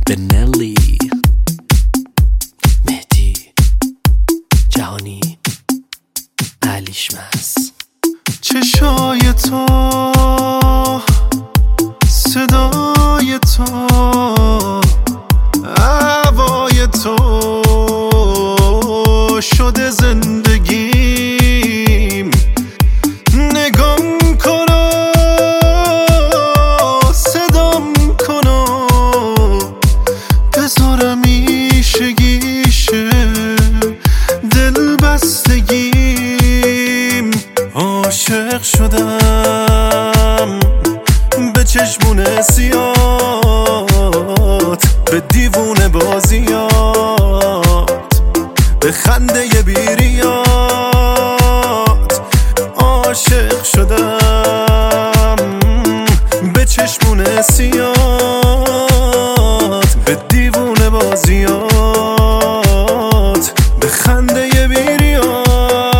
به نلی، مهدی جهانی، علیشمس. چشای تو، صدای تو، هوای تو شده زندگیم. نگام کنو، صدام کنو، بذارم ایشگیشه دل بستگیم. عاشق شدم به چشمون سیات، به دیوونه بازیات، به خنده بیریات. عاشق شدم به چشمون سیات، به دیوونه بازیات، به خنده بیریات.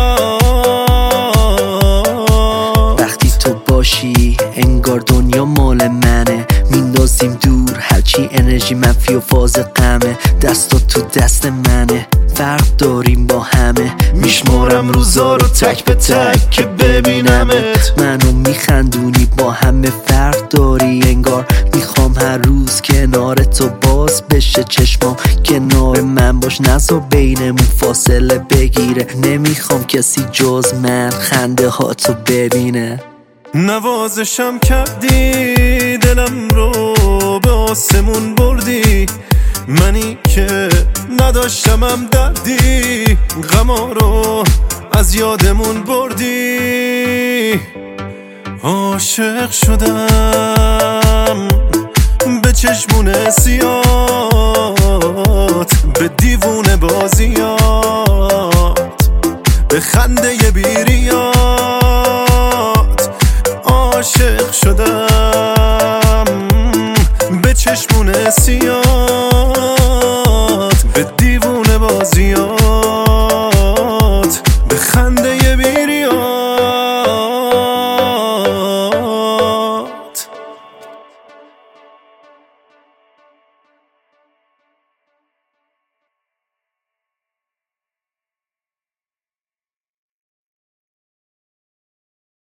وقتی تو باشی انگار دنیا مال منه، میندازیم دور هرچی انرژی منفی و فاز غمه. دستا تو دست منه، فرق داریم با همه. میشمارم روزا رو تک به تک که ببینمت. منو میخندونی با همه فرق داری انگار. میخوام هر روز کنار تو باز بشه چشمام، کنار من باش نذار بینمون فاصله بگیره. نمیخوام کسی جز من خنده ها تو ببینه. نوازشم کردی دلم رو به آسمون بردی، منی که نداشتمم دردی غما رو از یادمون بردی. عاشق شدم به چشمون سیات، به دیوونه بازیات، به خنده بیریات. عاشق شدم به چشمون سیات،